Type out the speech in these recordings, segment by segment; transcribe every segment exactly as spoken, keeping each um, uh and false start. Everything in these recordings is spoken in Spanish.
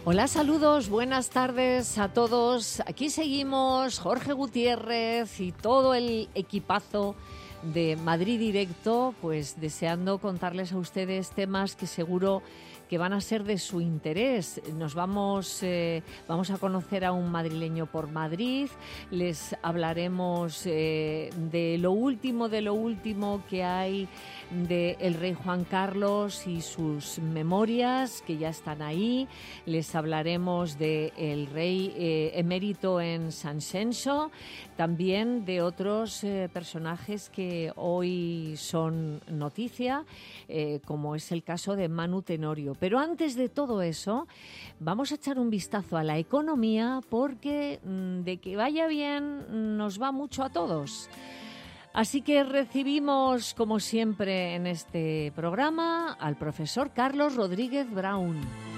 Hola, saludos, buenas tardes a todos. Aquí seguimos Jorge Gutiérrez y todo el equipazo de Madrid Directo, pues deseando contarles a ustedes temas que seguro que van a ser de su interés. Nos vamos, eh, vamos a conocer a un madrileño por Madrid, les hablaremos eh, de lo último, de lo último que hay del rey Juan Carlos y sus memorias, que ya están ahí. Les hablaremos del rey eh, emérito en San Xenxo, también de otros eh, personajes que hoy son noticia, eh, como es el caso de Manu Tenorio. Pero antes de todo eso, vamos a echar un vistazo a la economía, porque mmm, de que vaya bien nos va mucho a todos. Así que recibimos, como siempre en este programa, al profesor Carlos Rodríguez Brown.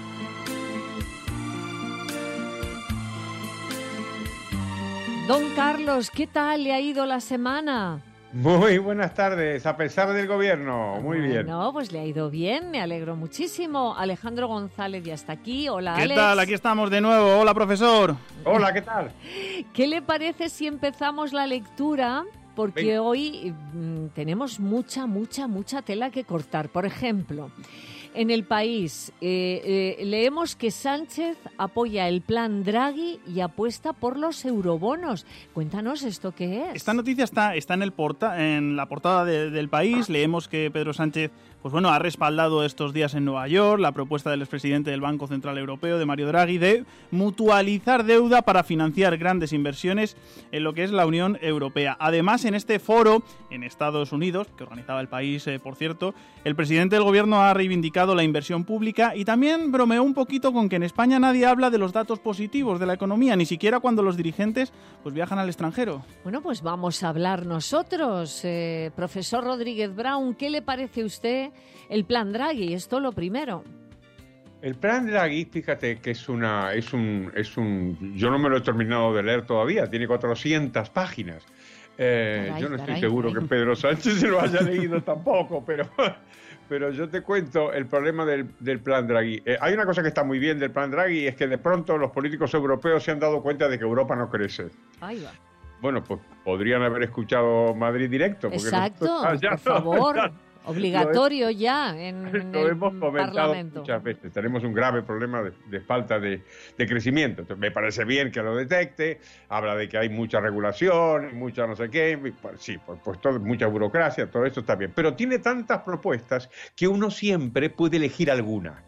Don Carlos, ¿qué tal le ha ido la semana? Muy buenas tardes, a pesar del gobierno, muy bueno, bien. No, pues le ha ido bien, me alegro muchísimo. Alejandro González ya está aquí. Hola, ¿Qué Alex. tal? Aquí estamos de nuevo. Hola, profesor. Hola, ¿qué tal? ¿Qué le parece si empezamos la lectura? Porque Venga. hoy mmm, tenemos mucha, mucha, mucha tela que cortar. Por ejemplo, en El País eh, eh, leemos que Sánchez apoya el plan Draghi y apuesta por los eurobonos. Cuéntanos, ¿esto qué es? Esta noticia está, está en, el porta, en la portada de, del País. Leemos que Pedro Sánchez pues bueno, ha respaldado estos días en Nueva York la propuesta del expresidente del Banco Central Europeo, de Mario Draghi, de mutualizar deuda para financiar grandes inversiones en lo que es la Unión Europea. Además, en este foro en Estados Unidos, que organizaba El País, eh, por cierto, el presidente del gobierno ha reivindicado la inversión pública y también bromeó un poquito con que en España nadie habla de los datos positivos de la economía, ni siquiera cuando los dirigentes pues viajan al extranjero. Bueno, pues vamos a hablar nosotros. Eh, profesor Rodríguez Brown, ¿qué le parece a usted el plan Draghi? Esto lo primero. El plan Draghi, fíjate que es una, es un, es un, yo no me lo he terminado de leer todavía, tiene cuatrocientas páginas. Eh, caray, yo no estoy caray, seguro caray. que Pedro Sánchez se lo haya leído tampoco, pero, pero yo te cuento el problema del, del plan Draghi. Eh, hay una cosa que está muy bien del plan Draghi, es que de pronto los políticos europeos se han dado cuenta de que Europa no crece. Ahí va. Bueno, pues podrían haber escuchado Madrid Directo. Porque exacto, no, ya, por favor. Ya, obligatorio lo ya en, en lo el hemos comentado Parlamento. Muchas veces. Tenemos un grave problema de, de falta de, de crecimiento. Entonces, me parece bien que lo detecte. Habla de que hay mucha regulación, mucha no sé qué. Pues, sí, pues, pues todo, mucha burocracia, todo esto está bien. Pero tiene tantas propuestas que uno siempre puede elegir alguna.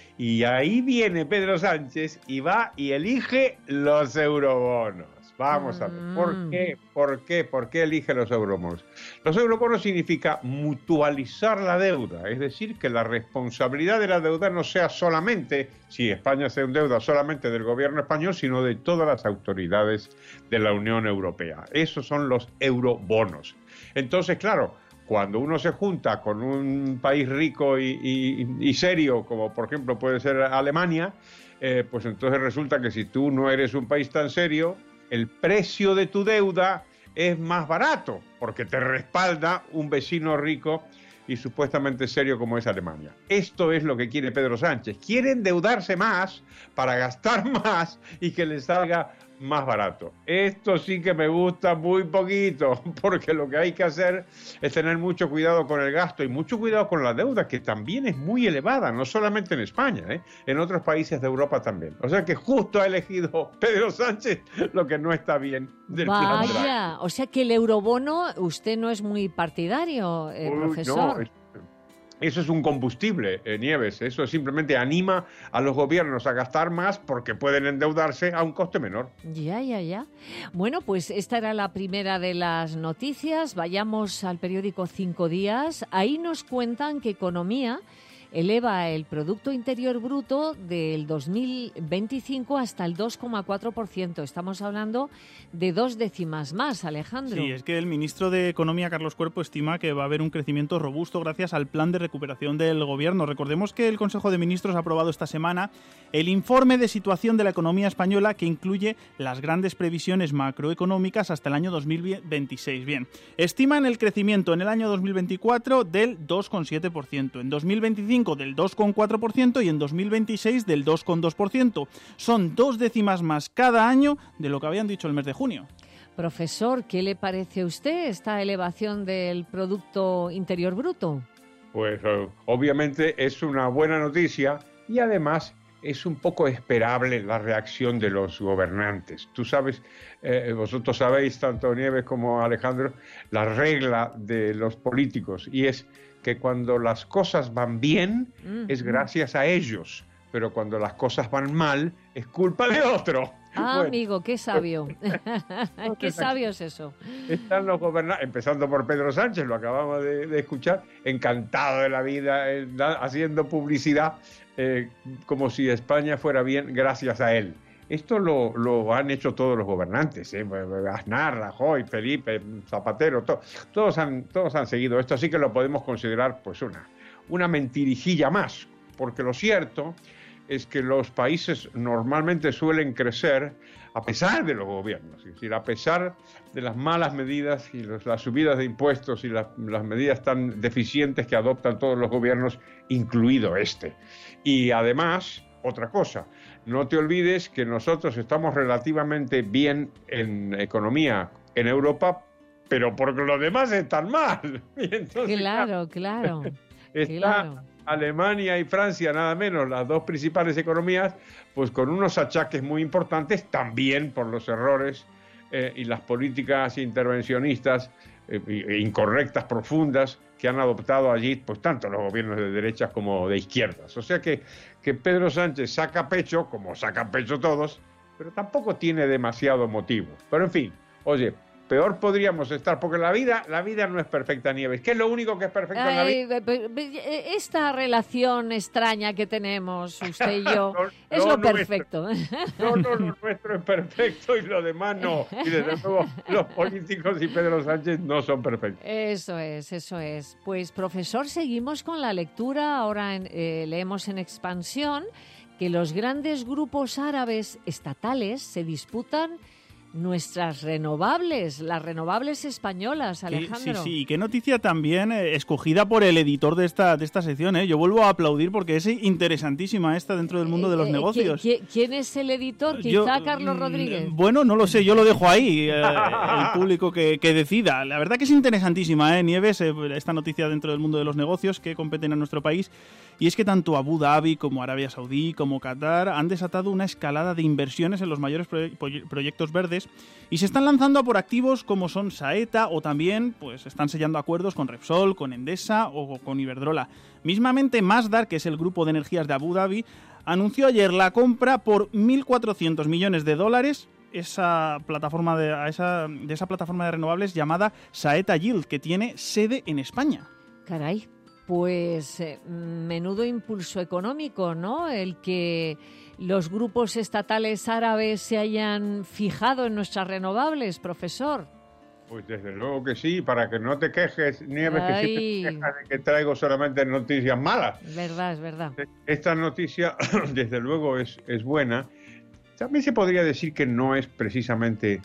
Y ahí viene Pedro Sánchez y va y elige los eurobonos. Vamos a ver, ¿por qué? ¿Por qué? ¿Por qué elige los eurobonos? Los eurobonos significa mutualizar la deuda, es decir, que la responsabilidad de la deuda no sea solamente, si España se endeuda solamente del gobierno español, sino de todas las autoridades de la Unión Europea. Esos son los eurobonos. Entonces, claro, cuando uno se junta con un país rico y, y, y serio, como por ejemplo puede ser Alemania, eh, pues entonces resulta que si tú no eres un país tan serio, el precio de tu deuda es más barato, porque te respalda un vecino rico y supuestamente serio como es Alemania. Esto es lo que quiere Pedro Sánchez. Quiere endeudarse más para gastar más y que le salga más barato. Esto sí que me gusta muy poquito, porque lo que hay que hacer es tener mucho cuidado con el gasto y mucho cuidado con la deuda, que también es muy elevada, no solamente en España, ¿eh? En otros países de Europa también. O sea que justo ha elegido Pedro Sánchez lo que no está bien del plan Draghi. Vaya, o sea que el eurobono usted no es muy partidario, eh, Uy, profesor. No, es... Eso es un combustible, eh, Nieves. Eso simplemente anima a los gobiernos a gastar más porque pueden endeudarse a un coste menor. Ya, ya, ya. Bueno, pues esta era la primera de las noticias. Vayamos al periódico Cinco Días. Ahí nos cuentan que Economía eleva el Producto Interior Bruto del dos mil veinticinco hasta el dos coma cuatro por ciento. Estamos hablando de dos décimas más, Alejandro. Sí, es que el ministro de Economía, Carlos Cuerpo, estima que va a haber un crecimiento robusto gracias al plan de recuperación del Gobierno. Recordemos que el Consejo de Ministros ha aprobado esta semana el informe de situación de la economía española, que incluye las grandes previsiones macroeconómicas hasta el año dos mil veintiséis. Bien, estiman el crecimiento en el año dos mil veinticuatro del dos coma siete por ciento. En dos mil veinticinco veinticinco del dos coma cuatro por ciento y en dos mil veintiséis del dos coma dos por ciento. Son dos décimas más cada año de lo que habían dicho el mes de junio. Profesor, ¿qué le parece a usted esta elevación del Producto Interior Bruto? Pues eh, obviamente es una buena noticia y además es un poco esperable la reacción de los gobernantes. Tú sabes, eh, vosotros sabéis, tanto Nieves como Alejandro, la regla de los políticos, y es que cuando las cosas van bien mm, es gracias a ellos, pero cuando las cosas van mal es culpa de otro. Ah, bueno, amigo, qué sabio. Qué sabio es eso. Están los gobernantes, empezando por Pedro Sánchez, lo acabamos de, de escuchar, encantado de la vida, eh, da, haciendo publicidad eh, como si España fuera bien gracias a él. Esto lo, lo han hecho todos los gobernantes, ¿eh? Aznar, Rajoy, Felipe, Zapatero, to, todos, han, todos han seguido esto, así que lo podemos considerar pues una, una mentirijilla más, porque lo cierto es que los países normalmente suelen crecer a pesar de los gobiernos, es decir, a pesar de las malas medidas y los, las subidas de impuestos y las, las medidas tan deficientes que adoptan todos los gobiernos, incluido este. Y además, otra cosa, no te olvides que nosotros estamos relativamente bien en economía en Europa, pero porque los demás están mal. Y entonces, claro, claro. Está claro. Alemania y Francia, nada menos, las dos principales economías, pues con unos achaques muy importantes, también por los errores eh, y las políticas intervencionistas eh, e incorrectas, profundas, que han adoptado allí, pues tanto los gobiernos de derechas como de izquierdas. O sea que, que Pedro Sánchez saca pecho, como sacan pecho todos, pero tampoco tiene demasiado motivo. Pero en fin, oye, peor podríamos estar, porque la vida, la vida no es perfecta, Nieves. ¿Qué es lo único que es perfecto Ay, en la vida? Esta relación extraña que tenemos, usted y yo, no, es no, lo no perfecto. No, no, lo nuestro es perfecto y lo demás no. Y desde luego los políticos y Pedro Sánchez no son perfectos. Eso es, eso es. Pues, profesor, seguimos con la lectura. Ahora en, eh, leemos en expansión que los grandes grupos árabes estatales se disputan nuestras renovables, las renovables españolas, Alejandro. Sí, sí, sí. Y qué noticia también eh, escogida por el editor de esta, de esta sección. ¿eh? Yo vuelvo a aplaudir porque es interesantísima esta dentro del mundo de los eh, negocios. ¿quién, ¿Quién es el editor? Quizá yo, Carlos Rodríguez. Bueno, no lo sé, yo lo dejo ahí, eh, el público que, que decida. La verdad que es interesantísima, ¿eh, Nieves? Eh, esta noticia dentro del mundo de los negocios que competen a nuestro país. Y es que tanto Abu Dhabi como Arabia Saudí como Qatar han desatado una escalada de inversiones en los mayores proye- proyectos verdes y se están lanzando a por activos como son Saeta o también pues están sellando acuerdos con Repsol, con Endesa o con Iberdrola. Mismamente Masdar, que es el grupo de energías de Abu Dhabi, anunció ayer la compra por mil cuatrocientos millones de dólares esa plataforma de, a esa, de esa plataforma de renovables llamada Saeta Yield, que tiene sede en España. Caray. Pues eh, menudo impulso económico, ¿no? El que los grupos estatales árabes se hayan fijado en nuestras renovables, profesor. Pues desde luego que sí, para que no te quejes, Nieves, Ay. que si te quejas de que traigo solamente noticias malas. Verdad, es verdad. Esta noticia, desde luego, es, es buena. También se podría decir que no es precisamente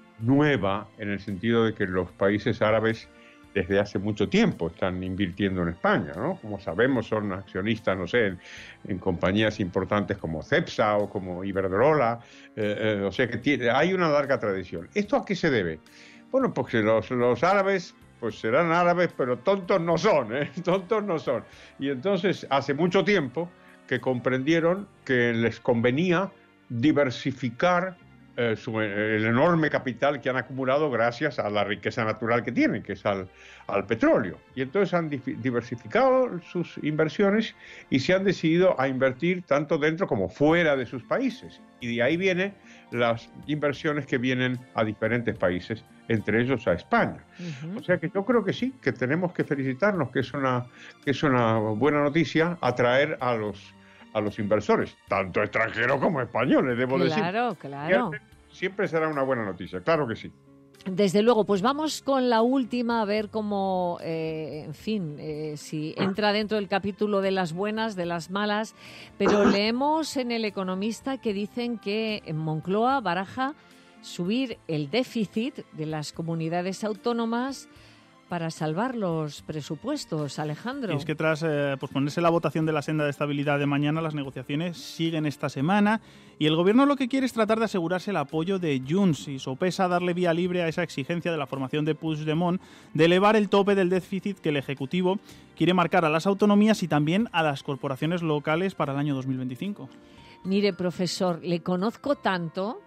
nueva, en el sentido de que los países árabes desde hace mucho tiempo están invirtiendo en España, ¿no? Como sabemos, son accionistas, no sé, en, en compañías importantes como Cepsa o como Iberdrola, eh, eh, o sea que tiene, hay una larga tradición. ¿Esto a qué se debe? Bueno, porque los, los árabes, pues serán árabes, pero tontos no son, ¿eh? Tontos no son. Y entonces, hace mucho tiempo que comprendieron que les convenía diversificar Eh, su, el enorme capital que han acumulado gracias a la riqueza natural que tienen, que es al, al petróleo. Y entonces han diversificado sus inversiones y se han decidido a invertir tanto dentro como fuera de sus países. Y de ahí vienen las inversiones que vienen a diferentes países, entre ellos a España. Uh-huh. O sea que yo creo que sí, que tenemos que felicitarnos, que es una, que es una buena noticia atraer a los a los inversores, tanto extranjeros como españoles, debo claro, decir. Claro, claro. Siempre será una buena noticia, claro que sí. Desde luego, pues vamos con la última, a ver cómo, eh, en fin, eh, si entra dentro del capítulo de las buenas, de las malas, pero leemos en El Economista que dicen que en Moncloa baraja subir el déficit de las comunidades autónomas para salvar los presupuestos, Alejandro? Y es que tras eh, pues ponerse la votación de la senda de estabilidad de mañana, las negociaciones siguen esta semana y el gobierno lo que quiere es tratar de asegurarse el apoyo de Junts y sopesa darle vía libre a esa exigencia de la formación de Puigdemont de elevar el tope del déficit que el Ejecutivo quiere marcar a las autonomías y también a las corporaciones locales para el año dos mil veinticinco. Mire, profesor, le conozco tanto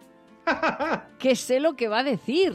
que sé lo que va a decir.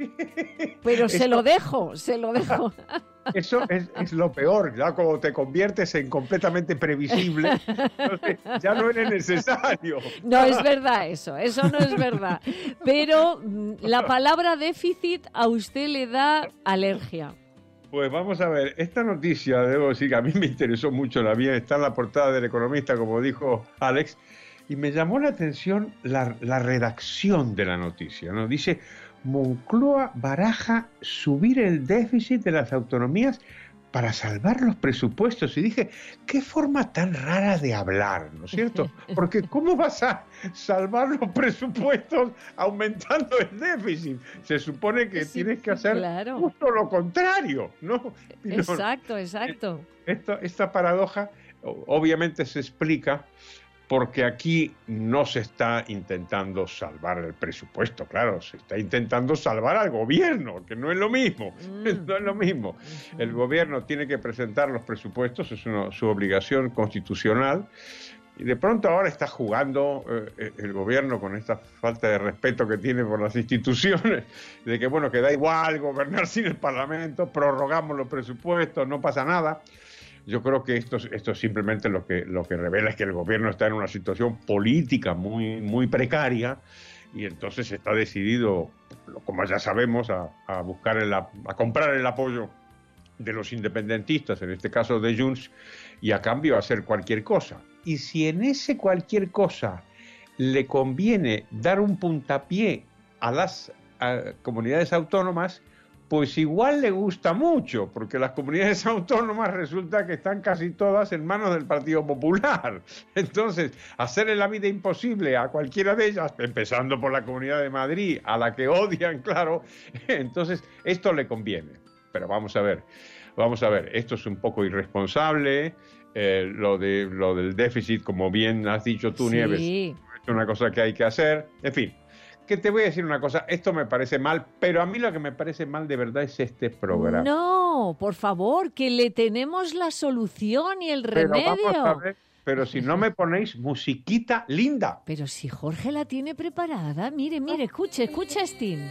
Pero se lo dejo, se lo dejo. Eso es, es lo peor, ya cuando te conviertes en completamente previsible, entonces ya no eres necesario. No es verdad eso, eso no es verdad. Pero la palabra déficit a usted le da alergia. Pues vamos a ver, esta noticia, debo decir que a mí me interesó mucho, la mía está en la portada del Economista, como dijo Alex, y me llamó la atención la, la redacción de la noticia, ¿no? Dice: Moncloa baraja subir el déficit de las autonomías para salvar los presupuestos. Y dije, qué forma tan rara de hablar, ¿no es cierto? Porque ¿cómo vas a salvar los presupuestos aumentando el déficit? Se supone que sí, tienes que hacer claro. justo lo contrario, ¿no? Exacto, exacto. Esta, esta paradoja obviamente se explica porque aquí no se está intentando salvar el presupuesto, claro, se está intentando salvar al gobierno, que no es lo mismo, mm. no es lo mismo. El gobierno tiene que presentar los presupuestos, es una, su obligación constitucional, y de pronto ahora está jugando eh, el gobierno con esta falta de respeto que tiene por las instituciones, de que bueno, que da igual gobernar sin el Parlamento, prorrogamos los presupuestos, no pasa nada. Yo creo que esto, esto simplemente lo que, lo que revela es que el gobierno está en una situación política muy, muy precaria y entonces está decidido, como ya sabemos, a, a buscar el, a comprar el apoyo de los independentistas, en este caso de Junts, y a cambio hacer cualquier cosa. Y si en ese cualquier cosa le conviene dar un puntapié a las a comunidades autónomas, pues igual le gusta mucho, porque las comunidades autónomas resulta que están casi todas en manos del Partido Popular. Entonces, hacerle la vida imposible a cualquiera de ellas, empezando por la Comunidad de Madrid, a la que odian, claro, entonces esto le conviene. Pero vamos a ver, vamos a ver, esto es un poco irresponsable, eh, lo, de, lo del déficit, como bien has dicho tú, sí. Nieves, es una cosa que hay que hacer, en fin. Que te voy a decir una cosa, esto me parece mal, pero a mí lo que me parece mal de verdad es este programa. No, por favor, que le tenemos la solución y el remedio. Pero vamos a ver, pero si no me ponéis musiquita linda. Pero si Jorge la tiene preparada, mire, mire, escuche, escucha, Sting.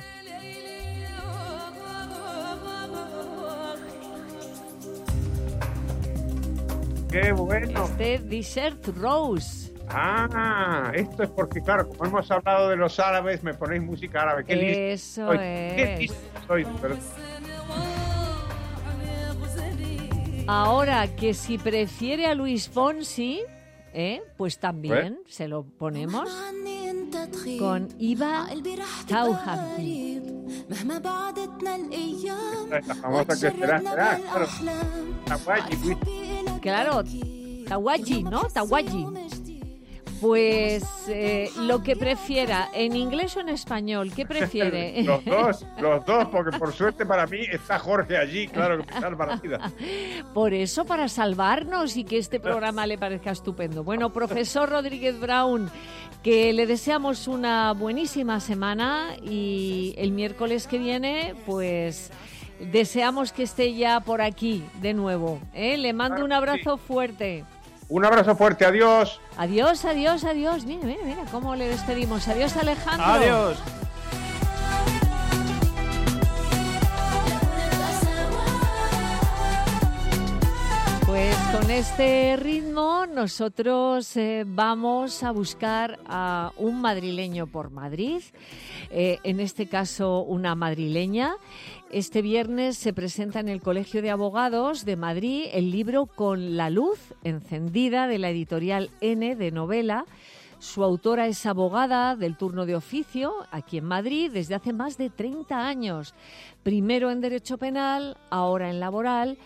¡Qué bueno! Este Desert Rose. Ah, esto es porque, claro, como hemos hablado de los árabes, me ponéis música árabe. ¿Qué Eso soy? es. ¿Qué listo soy? Pero... Ahora, que si prefiere a Luis Fonsi, ¿eh? Pues también ¿Eh? se lo ponemos con Iba Tauhagi. La famosa que será, será, claro. Tawaji, claro, Tawaji, ¿no? Tawaji. Pues eh, lo que prefiera, en inglés o en español, ¿qué prefiere? Los dos, los dos, porque por suerte para mí está Jorge allí, claro que me salva la vida. Por eso, para salvarnos y que este programa le parezca estupendo. Bueno, profesor Rodríguez Brown, que le deseamos una buenísima semana y el miércoles que viene, pues deseamos que esté ya por aquí de nuevo, ¿eh? Le mando un abrazo fuerte. Un abrazo fuerte, adiós. Adiós, adiós, adiós. Mira, mira, mira cómo le despedimos. Adiós, Alejandro. Adiós. Pues con este ritmo nosotros eh, vamos a buscar a un madrileño por Madrid, eh, en este caso una madrileña. Este viernes se presenta en el Colegio de Abogados de Madrid el libro Con la luz encendida de la editorial N de novela. Su autora es abogada del turno de oficio aquí en Madrid desde hace más de treinta años. Primero en Derecho Penal, ahora en Laboral.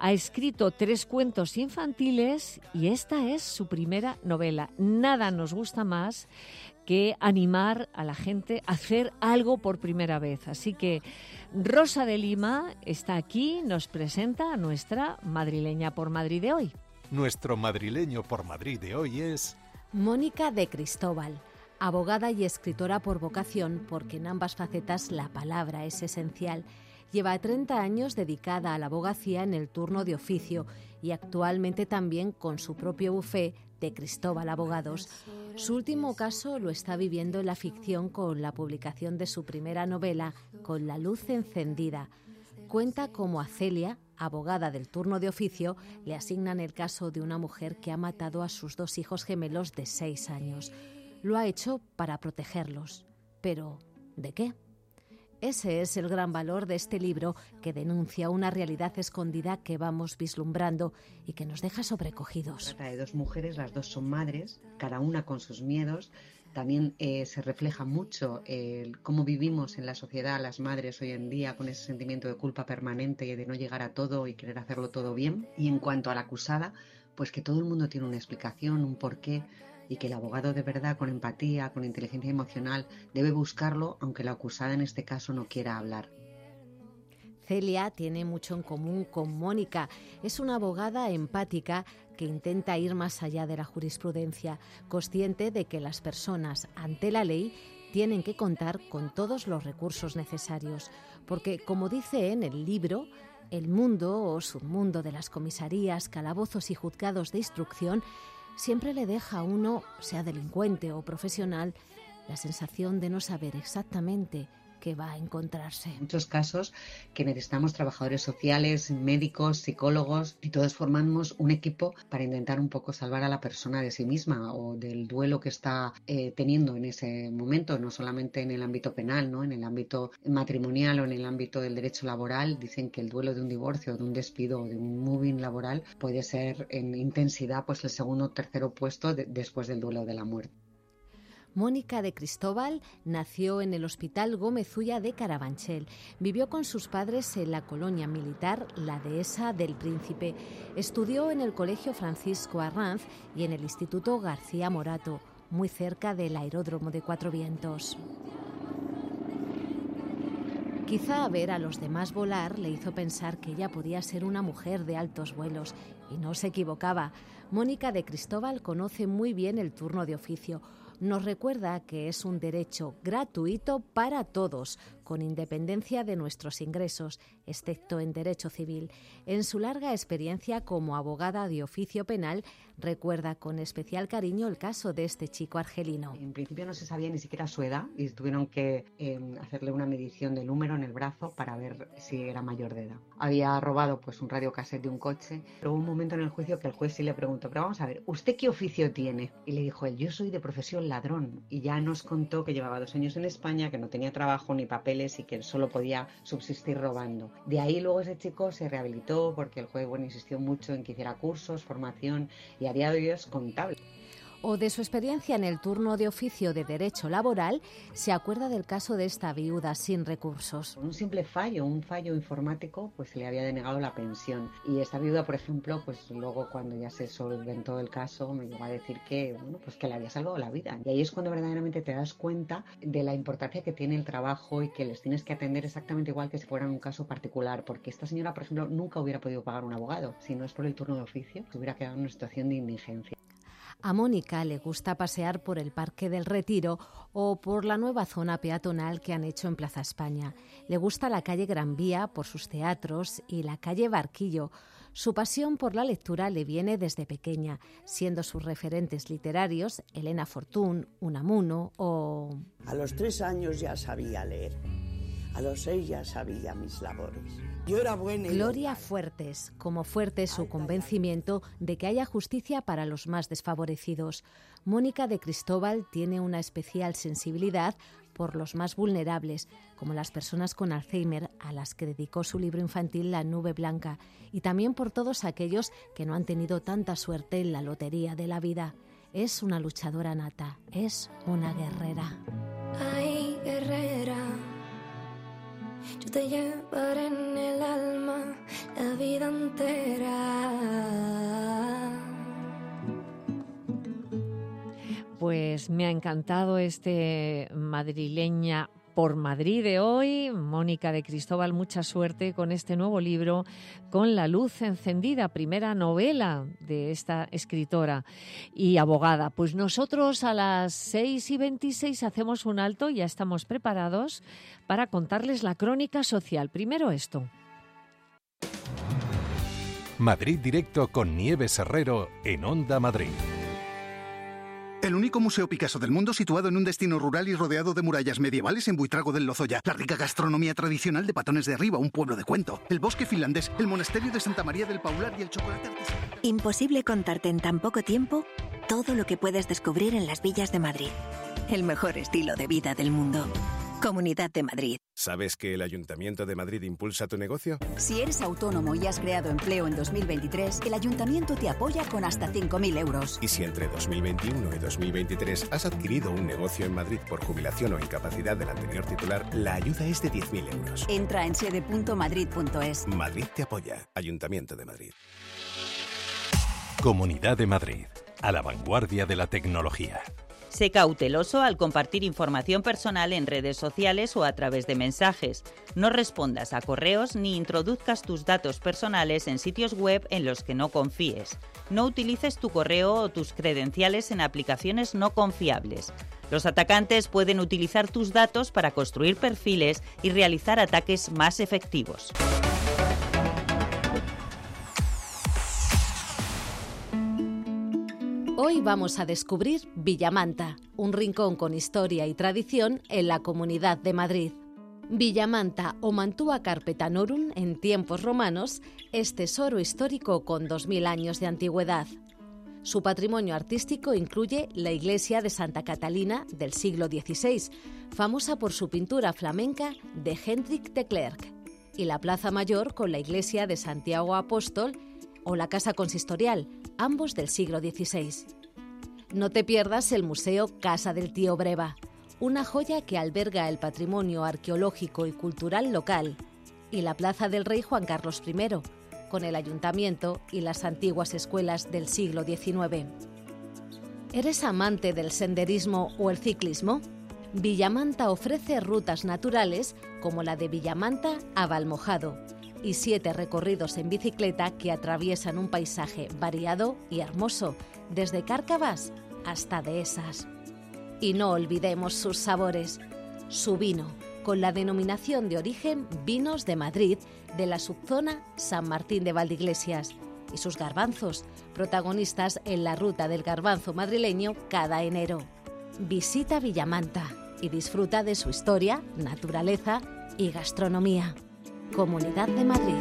Ha escrito tres cuentos infantiles y esta es su primera novela. Nada nos gusta más que animar a la gente a hacer algo por primera vez. Así que Rosa de Lima está aquí, nos presenta a nuestra madrileña por Madrid de hoy. Nuestro madrileño por Madrid de hoy es Mónica de Cristóbal, abogada y escritora por vocación, porque en ambas facetas la palabra es esencial. Lleva treinta años dedicada a la abogacía en el turno de oficio y actualmente también con su propio bufé de Cristóbal Abogados. Su último caso lo está viviendo en la ficción con la publicación de su primera novela, Con la luz encendida. Cuenta cómo a Celia, abogada del turno de oficio, le asignan el caso de una mujer que ha matado a sus dos hijos gemelos de seis años. Lo ha hecho para protegerlos. Pero, ¿de qué? Ese es el gran valor de este libro, que denuncia una realidad escondida que vamos vislumbrando y que nos deja sobrecogidos. Trata de dos mujeres, las dos son madres, cada una con sus miedos. También eh, se refleja mucho eh, cómo vivimos en la sociedad las madres hoy en día, con ese sentimiento de culpa permanente y de no llegar a todo y querer hacerlo todo bien. Y en cuanto a la acusada, pues que todo el mundo tiene una explicación, un porqué, y que el abogado de verdad, con empatía, con inteligencia emocional, debe buscarlo, aunque la acusada en este caso no quiera hablar. Celia tiene mucho en común con Mónica. Es una abogada empática que intenta ir más allá de la jurisprudencia, consciente de que las personas ante la ley tienen que contar con todos los recursos necesarios, porque, como dice en el libro, el mundo o submundo de las comisarías, calabozos y juzgados de instrucción siempre le deja a uno, sea delincuente o profesional, la sensación de no saber exactamente qué va a encontrarse. En muchos casos que necesitamos trabajadores sociales, médicos, psicólogos, y todos formamos un equipo para intentar un poco salvar a la persona de sí misma o del duelo que está eh, teniendo en ese momento, no solamente en el ámbito penal, ¿no? En el ámbito matrimonial o en el ámbito del derecho laboral. Dicen que el duelo de un divorcio, de un despido o de un moving laboral puede ser en intensidad pues el segundo o tercero puesto de, después del duelo de la muerte. Mónica de Cristóbal nació en el Hospital Gómez Ulla de Carabanchel. Vivió con sus padres en la colonia militar La Dehesa del Príncipe. Estudió en el Colegio Francisco Arranz y en el Instituto García Morato, muy cerca del aeródromo de Cuatro Vientos. Quizá ver a los demás volar le hizo pensar que ella podía ser una mujer de altos vuelos, y no se equivocaba. Mónica de Cristóbal conoce muy bien el turno de oficio. Nos recuerda que es un derecho gratuito para todos, con independencia de nuestros ingresos, excepto en derecho civil. En su larga experiencia como abogada de oficio penal, recuerda con especial cariño el caso de este chico argelino. En principio no se sabía ni siquiera su edad y tuvieron que eh, hacerle una medición del húmero en el brazo para ver si era mayor de edad. Había robado pues un radiocassette de un coche, pero hubo un momento en el juicio que el juez sí le preguntó, pero vamos a ver, ¿usted qué oficio tiene? Y le dijo él, yo soy de profesión ladrón. Y ya nos contó que llevaba dos años en España, que no tenía trabajo ni papeles y que solo podía subsistir robando. De ahí luego ese chico se rehabilitó porque el juez bueno, insistió mucho en que hiciera cursos, formación, y a día de hoy es contable. O de su experiencia en el turno de oficio de derecho laboral, se acuerda del caso de esta viuda sin recursos. Un simple fallo, un fallo informático, pues se le había denegado la pensión. Y esta viuda, por ejemplo, pues luego cuando ya se solventó el caso, me llegó a decir que, bueno, pues que le había salvado la vida. Y ahí es cuando verdaderamente te das cuenta de la importancia que tiene el trabajo y que les tienes que atender exactamente igual que si fueran un caso particular. Porque esta señora, por ejemplo, nunca hubiera podido pagar un abogado. Si no es por el turno de oficio, se hubiera quedado en una situación de indigencia. A Mónica le gusta pasear por el Parque del Retiro o por la nueva zona peatonal que han hecho en Plaza España. Le gusta la calle Gran Vía por sus teatros y la calle Barquillo. Su pasión por la lectura le viene desde pequeña, siendo sus referentes literarios Elena Fortún, Unamuno o... A los tres años ya sabía leer. A los seis ya sabía mis labores. Yo era buena. Gloria Fuertes, como fuerte su convencimiento de que haya justicia para los más desfavorecidos. Mónica de Cristóbal tiene una especial sensibilidad por los más vulnerables, como las personas con Alzheimer, a las que dedicó su libro infantil La Nube Blanca, y también por todos aquellos que no han tenido tanta suerte en la lotería de la vida. Es una luchadora nata, es una guerrera. Ay, guerrera, yo te llevaré en el alma la vida entera. Pues me ha encantado este Madrileña por Madrid de hoy. Mónica de Cristóbal, mucha suerte con este nuevo libro, Con la luz encendida, primera novela de esta escritora y abogada. Pues nosotros a las seis y veintiséis hacemos un alto, ya estamos preparados para contarles la crónica social. Primero esto. Madrid Directo con Nieves Herrero en Onda Madrid. El único museo Picasso del mundo situado en un destino rural y rodeado de murallas medievales en Buitrago del Lozoya. La rica gastronomía tradicional de Patones de Arriba, un pueblo de cuento. El bosque finlandés, el monasterio de Santa María del Paular y el chocolate artesanal. Imposible contarte en tan poco tiempo todo lo que puedes descubrir en las villas de Madrid. El mejor estilo de vida del mundo. Comunidad de Madrid. ¿Sabes que el Ayuntamiento de Madrid impulsa tu negocio? Si eres autónomo y has creado empleo en dos mil veintitrés, el Ayuntamiento te apoya con hasta cinco mil euros. Y si entre dos mil veintiuno y dos mil veintitrés has adquirido un negocio en Madrid por jubilación o incapacidad del anterior titular, la ayuda es de diez mil euros. Entra en sede punto madrid punto es. Madrid te apoya. Ayuntamiento de Madrid. Comunidad de Madrid. A la vanguardia de la tecnología. Sé cauteloso al compartir información personal en redes sociales o a través de mensajes. No respondas a correos ni introduzcas tus datos personales en sitios web en los que no confíes. No utilices tu correo o tus credenciales en aplicaciones no confiables. Los atacantes pueden utilizar tus datos para construir perfiles y realizar ataques más efectivos. Hoy vamos a descubrir Villamanta, un rincón con historia y tradición en la Comunidad de Madrid. Villamanta o Mantua Carpetanorum en tiempos romanos es tesoro histórico con dos mil años de antigüedad. Su patrimonio artístico incluye la iglesia de Santa Catalina del siglo dieciséis, famosa por su pintura flamenca de Hendrik de Klerk, y la Plaza Mayor con la iglesia de Santiago Apóstol o la Casa Consistorial, ambos del siglo dieciséis. No te pierdas el Museo Casa del Tío Breva, una joya que alberga el patrimonio arqueológico y cultural local, y la Plaza del Rey Juan Carlos primero, con el ayuntamiento y las antiguas escuelas del siglo diecinueve. ¿Eres amante del senderismo o el ciclismo? Villamanta ofrece rutas naturales como la de Villamanta a Valmojado, y siete recorridos en bicicleta que atraviesan un paisaje variado y hermoso, desde Cárcavas hasta Dehesas. Y no olvidemos sus sabores. Su vino, con la denominación de origen Vinos de Madrid, de la subzona San Martín de Valdeiglesias, y sus garbanzos, protagonistas en la ruta del garbanzo madrileño cada enero. Visita Villamanta y disfruta de su historia, naturaleza y gastronomía. Comunidad de Madrid.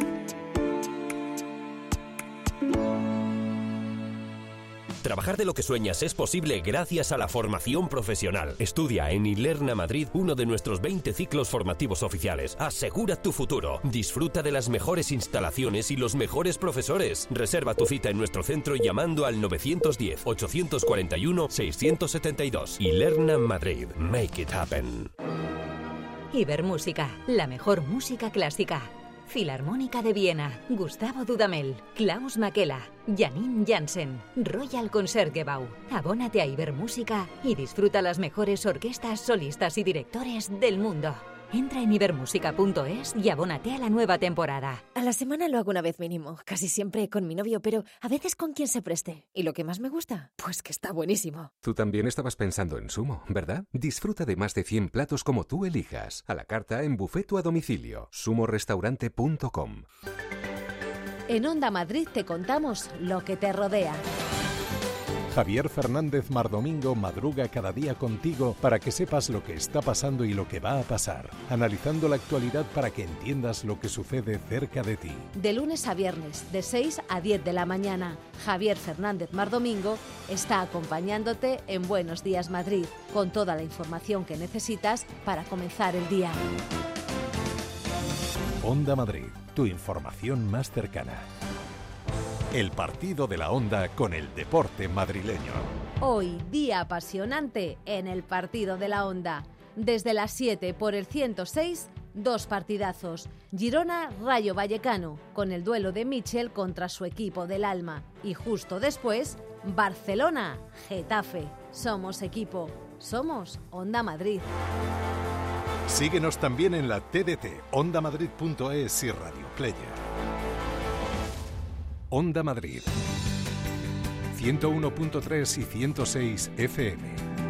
Trabajar de lo que sueñas es posible gracias a la formación profesional. Estudia en Ilerna Madrid uno de nuestros veinte ciclos formativos oficiales. Asegura tu futuro. Disfruta de las mejores instalaciones y los mejores profesores. Reserva tu cita en nuestro centro llamando al nueve uno cero, ocho cuatro uno, seis siete dos. Ilerna Madrid. Make it happen. Ibermúsica, la mejor música clásica. Filarmónica de Viena, Gustavo Dudamel, Klaus Makela, Janine Jansen, Royal Concertgebouw. Abónate a Ibermúsica y disfruta las mejores orquestas, solistas y directores del mundo. Entra en ibermúsica punto es y abónate a la nueva temporada. A la semana lo hago una vez mínimo, casi siempre con mi novio, pero a veces con quien se preste. ¿Y lo que más me gusta? Pues que está buenísimo. Tú también estabas pensando en Sumo, ¿verdad? Disfruta de más de cien platos como tú elijas. A la carta, en buffet o a domicilio. sumo restaurante punto com. En Onda Madrid te contamos lo que te rodea. Javier Fernández Mardomingo madruga cada día contigo para que sepas lo que está pasando y lo que va a pasar, analizando la actualidad para que entiendas lo que sucede cerca de ti. De lunes a viernes, de seis a diez de la mañana, Javier Fernández Mardomingo está acompañándote en Buenos Días Madrid, con toda la información que necesitas para comenzar el día. Onda Madrid, tu información más cercana. El partido de la Onda con el deporte madrileño. Hoy, día apasionante en el partido de la Onda. Desde las siete por el ciento seis, dos partidazos. Girona, Rayo Vallecano, con el duelo de Michel contra su equipo del alma. Y justo después, Barcelona, Getafe. Somos equipo. Somos Onda Madrid. Síguenos también en la T D T, onda madrid punto es y Radio Player. Onda Madrid, ciento uno punto tres y ciento seis F M.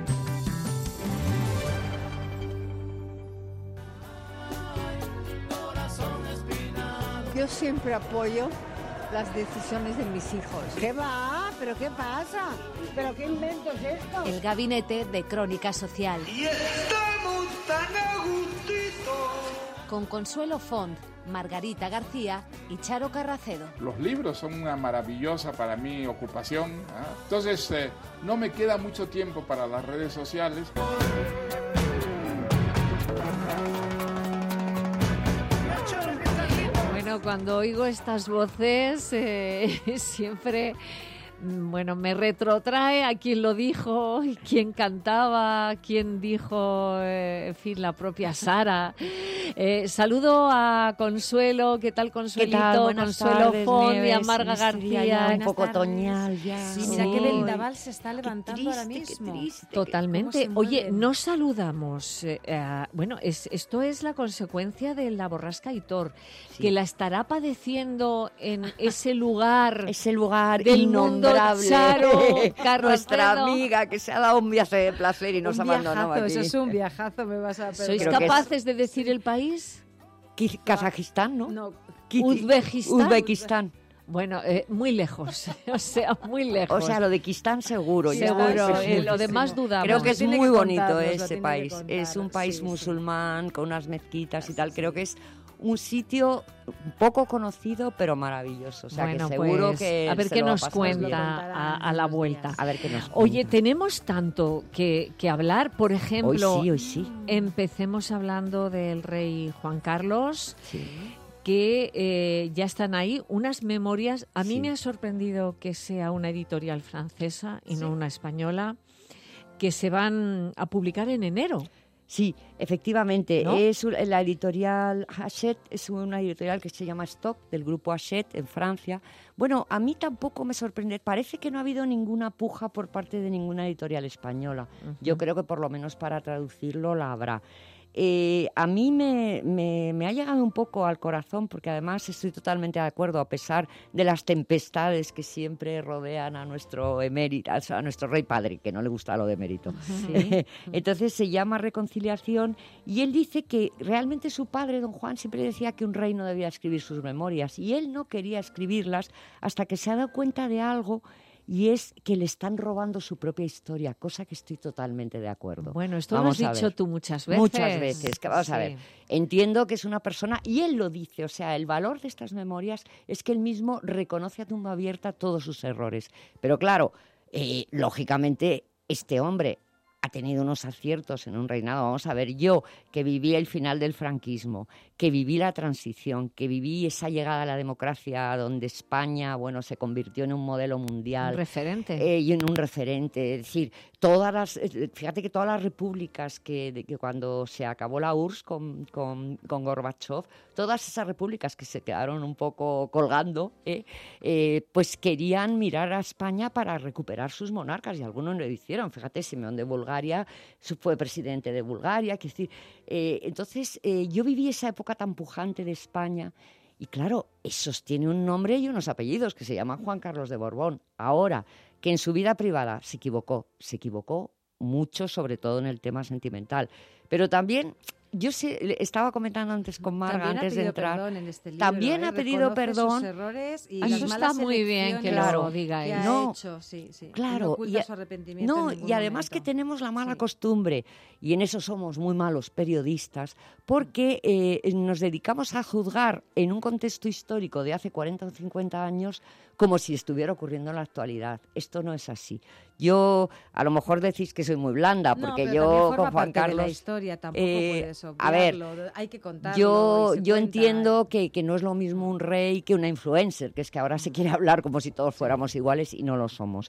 Yo siempre apoyo las decisiones de mis hijos. ¿Qué va? ¿Pero qué pasa? ¿Pero qué invento es esto? El gabinete de Crónica Social. Y estamos tan a gustito. Con Consuelo Font, Margarita García y Charo Carracedo. Los libros son una maravillosa para mí ocupación, ¿eh? Entonces eh, no me queda mucho tiempo para las redes sociales. Bueno, cuando oigo estas voces eh, siempre, bueno, me retrotrae a quien lo dijo, quién cantaba, quién dijo, eh, en fin, la propia Sara. Eh, saludo a Consuelo, ¿qué tal, Consuelito? ¿Qué tal? Buenas Consuelo tardes, Font y a Nieves, Marga García. Ya, un Buenas poco tardes. otoñal ya. Sí, mira Sí. qué vendaval se está levantando triste, ahora mismo. qué triste. Totalmente. ¿Cómo se Oye, mueven? no saludamos. eh, a- bueno, es, esto es la consecuencia de la borrasca Aitor, Sí. que la estará padeciendo en ese lugar. Ese lugar del mundo innombrable. Charo Carracedo. Nuestra amiga que se ha dado un viaje de placer y nos un abandonó viajazo, aquí. eso es un viajazo, me vas a perder. ¿Sois Creo que capaces de decir el país? Ki- Kazajistán, ¿no? No, Ki- Uzbekistán. Uzbekistán. Bueno, eh, muy lejos, o sea, muy lejos. O sea, lo de Kistán seguro. ya. Seguro, Sí, eh, sí, lo sí. demás dudamos. Creo que es Tiene muy que bonito contarnos, lo ese tiene que país. contar, Es un país sí, sí. musulmán con unas mezquitas y tal. Creo que es un sitio poco conocido pero maravilloso. O sea, Bueno, que seguro pues, que a ver se qué lo va a nos pasar cuenta bien. a, a la vuelta. A ver qué nos Oye, cuenta. tenemos tanto que, que hablar. Por ejemplo, Hoy sí, hoy sí. empecemos hablando del rey Juan Carlos, Sí. que eh, ya están ahí unas memorias. A mí Sí. me ha sorprendido que sea una editorial francesa y no una española, que se van a publicar en enero. Sí, efectivamente. ¿No? Es un- la editorial Hachette, es una editorial que se llama Stock, del grupo Hachette en Francia. Bueno, a mí tampoco me sorprende. Parece que no ha habido ninguna puja por parte de ninguna editorial española. Yo creo que por lo menos para traducirlo la habrá. Eh, a mí me, me- me ha llegado un poco al corazón porque además estoy totalmente de acuerdo, a pesar de las tempestades que siempre rodean a nuestro emérito, a nuestro rey padre, que no le gusta lo de emérito. Sí. Entonces se llama Reconciliación y él dice que realmente su padre, don Juan, siempre decía que un rey no debía escribir sus memorias y él no quería escribirlas hasta que se ha dado cuenta de algo. Y es que le están robando su propia historia, cosa que estoy totalmente de acuerdo. Bueno, esto Vamos lo a has dicho ver. tú muchas veces. Muchas veces, que vamos a Sí. ver. Entiendo que es una persona, y él lo dice, o sea, el valor de estas memorias es que él mismo reconoce a tumba abierta todos sus errores. Pero claro, eh, lógicamente, este hombre ha tenido unos aciertos en un reinado. Vamos a ver, yo que viví el final del franquismo, que viví la transición, que viví esa llegada a la democracia donde España, bueno, se convirtió en un modelo mundial. Un referente. Eh, y en un referente. Es decir, todas las, eh, fíjate que todas las repúblicas que, de- que cuando se acabó la U R S S con, con, con Gorbachev, todas esas repúblicas que se quedaron un poco colgando, eh, eh, pues querían mirar a España para recuperar sus monarcas y algunos lo hicieron. Fíjate, Simeón de Bulgaria fue presidente de Bulgaria. Es decir, eh, entonces eh, yo viví esa época tan pujante de España. Y claro, esos tiene un nombre y unos apellidos, que se llama Juan Carlos de Borbón. Ahora, que en su vida privada se equivocó, se equivocó mucho, sobre todo en el tema sentimental. Pero también, yo sé, estaba comentando antes con Marga, También ha antes de pedido entrar. perdón en este libro, También ¿eh? ha pedido Reconoce perdón. sus errores y Eso las está malas muy bien que elecciones Claro, lo diga que él. ha No, hecho, sí, sí. Claro, No oculta y a- su arrepentimiento no, en ningún y además que momento. tenemos la mala costumbre, y en eso somos muy malos periodistas, porque eh, nos dedicamos a juzgar en un contexto histórico de hace cuarenta o cincuenta años como si estuviera ocurriendo en la actualidad. Esto no es así. Yo, a lo mejor decís que soy muy blanda, No, porque pero yo también con forma Juan parte de Carlos... la historia, tampoco eh, puedes a ver, obviarlo, hay que contarlo. yo, y se yo cuenta. entiendo que, que no es lo mismo un rey que una influencer, que es que ahora se quiere hablar como si todos fuéramos iguales y no lo somos.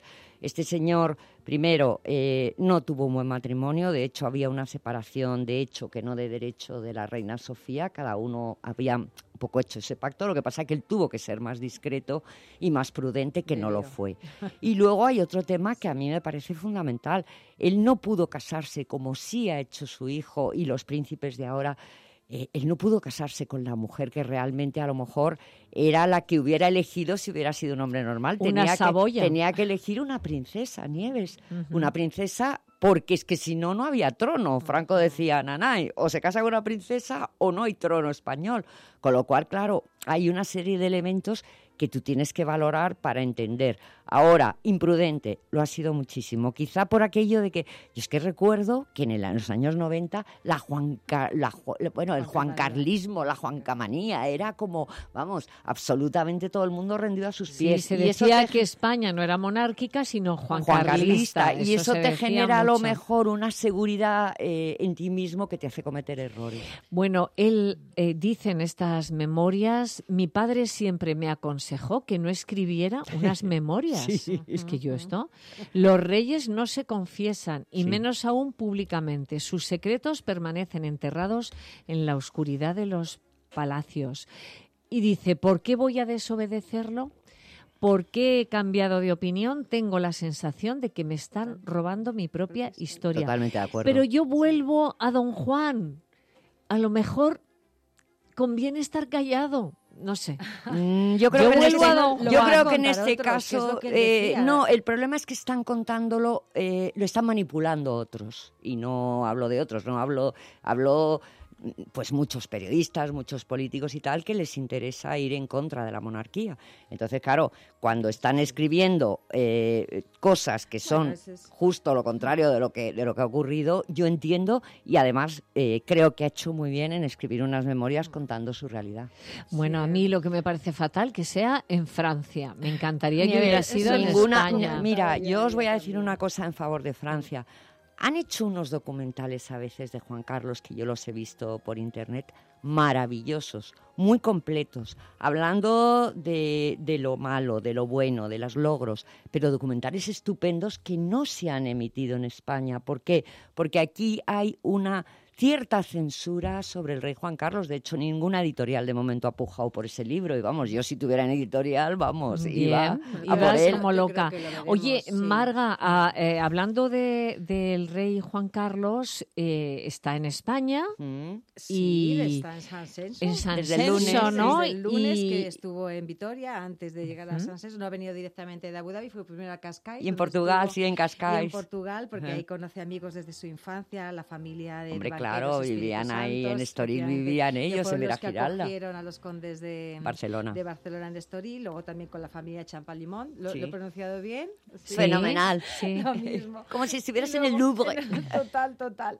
Este señor, primero, eh, no tuvo un buen matrimonio, de hecho había una separación de hecho que no de derecho de la reina Sofía, cada uno había un poco hecho ese pacto, lo que pasa es que él tuvo que ser más discreto y más prudente, que no lo fue. Y luego hay otro tema que a mí me parece fundamental, él no pudo casarse como sí ha hecho su hijo y los príncipes de ahora. Eh, él no pudo casarse con la mujer que realmente a lo mejor era la que hubiera elegido si hubiera sido un hombre normal. Una tenía Saboya. Que, tenía que elegir una princesa, Nieves, uh-huh. una princesa, porque es que si no, no había trono. Franco decía, nanay, o se casa con una princesa o no hay trono español. Con lo cual, claro, hay una serie de elementos que tú tienes que valorar para entender. Ahora, imprudente, lo ha sido muchísimo. Quizá por aquello de que... Yo es que recuerdo que en, el, en los años noventa la Juanca, la, bueno, el juancarlismo, la juancamanía, era como, vamos, absolutamente todo el mundo rendido a sus pies. Sí, se y decía eso te... que España no era monárquica, sino juancarlista. juancarlista y eso, eso te genera a lo mucho. mejor una seguridad eh, en ti mismo que te hace cometer errores. Bueno, él eh, dice en estas memorias, mi padre siempre me aconsejó que no escribiera unas memorias. Sí. Es que yo esto... Los reyes no se confiesan, y sí. menos aún públicamente. Sus secretos permanecen enterrados en la oscuridad de los palacios. Y dice, ¿por qué voy a desobedecerlo? ¿Por qué he cambiado de opinión? Tengo la sensación de que me están robando mi propia historia. Totalmente de acuerdo. Pero yo vuelvo a don Juan. A lo mejor conviene estar callado. No sé. Mm, yo creo yo que en este, don yo creo que en este otros, caso, eh, no, el problema es que están contándolo, eh, lo están manipulando otros. Y no hablo de otros, no hablo, hablo pues muchos periodistas, muchos políticos y tal, que les interesa ir en contra de la monarquía. Entonces, claro, cuando están escribiendo eh, cosas que son bueno, es... justo lo contrario de lo que de lo que ha ocurrido, yo entiendo y además eh, creo que ha hecho muy bien en escribir unas memorias contando su realidad. Bueno, a mí lo que me parece fatal que sea en Francia. Me encantaría que hubiera sido en ninguna, España. Mira, yo os voy a decir una cosa en favor de Francia. Han hecho unos documentales a veces de Juan Carlos, que yo los he visto por internet, maravillosos, muy completos, hablando de, de lo malo, de lo bueno, de los logros, pero documentales estupendos que no se han emitido en España. ¿Por qué? Porque aquí hay una cierta censura sobre el rey Juan Carlos. De hecho, ninguna editorial de momento ha pujado por ese libro. Y vamos, yo si tuviera en editorial, vamos, Bien, iba a por él. él. Como loca. Oye, sí. Marga, a, eh, hablando de, del rey Juan Carlos, eh, está en España. Mm. Sí, y está en San Censo. En San desde el Censo, lunes, ¿no? Desde el lunes y... que estuvo en Vitoria, antes de llegar a San Censo. No ha venido directamente de Abu Dhabi, fue primero a Cascais. Y en Portugal, estuvo, sí, en Cascais. Y en Portugal, porque uh-huh. ahí conoce amigos desde su infancia, la familia de Hombre, banqueros, claro, vivían ahí en Estoril, vivían ellos en Vera Giralda. Que acogieron a los condes de Barcelona, de Barcelona en Estoril, luego también con la familia de Champalimont. ¿Lo, sí. ¿Lo he pronunciado bien? Sí. Fenomenal. Sí. Lo mismo. Como si estuvieras en el Louvre. Total, total.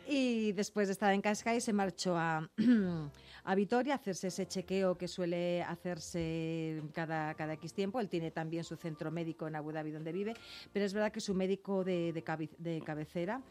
Y después de estar en Cascais se marchó a... a Vitoria, hacerse ese chequeo que suele hacerse cada, cada X tiempo. Él tiene también su centro médico en Abu Dhabi donde vive, pero es verdad que su médico de, de, cabe, de cabecera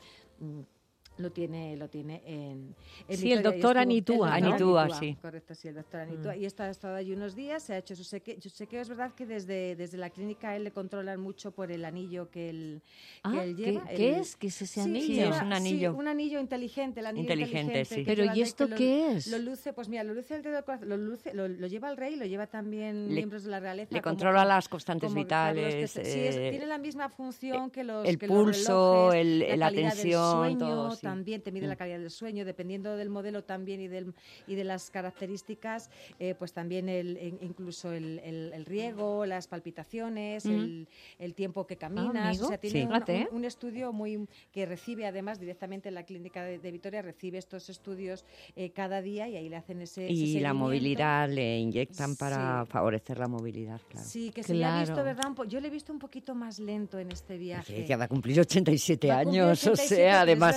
lo tiene lo tiene en, en sí, Vitoria. el doctor Anitúa, el doctor Anitúa, sí. Correcto, sí, el doctor Anitúa. Mm. Y está, ha estado allí unos días, se ha hecho su chequeo. Su chequeo es verdad que desde, desde la clínica él le controlan mucho por el anillo que él, ah, que él lleva. ¿Qué, ¿qué el, es? ¿Qué es ese sí, anillo? Sí, es un anillo. Sí, un anillo inteligente. El anillo inteligente, inteligente sí. Pero ¿y esto lo, qué es? Lo luce, pues mira, lo luce el dedo del corazón, lo, luce, lo, lo lleva el rey, lo lleva también le, miembros de la realeza. Le como, controla las constantes como vitales. Carlos, que, eh, sí, es, tiene la misma función que los El que pulso, los relojes, el, la, la tensión, sueño, todo. Sí. También te mide mm. la calidad del sueño, dependiendo del modelo también y, del, y de las características, eh, pues también el, incluso el, el, el riego, las palpitaciones, mm. el, el tiempo que caminas. Ah, o sea, tiene sí. un, un, un estudio muy que recibe además directamente en la clínica de, de Vitoria, recibe estos estudios eh, cada día y ahí le hacen ese, y ese la movilidad le inyectan para sí. favorecer la movilidad, claro. Sí, que claro. se le ha visto, ¿verdad? Yo le he visto un poquito más lento en este viaje. Que va a cumplir ochenta y siete va a cumplir años, ochenta y siete, o sea, demasiado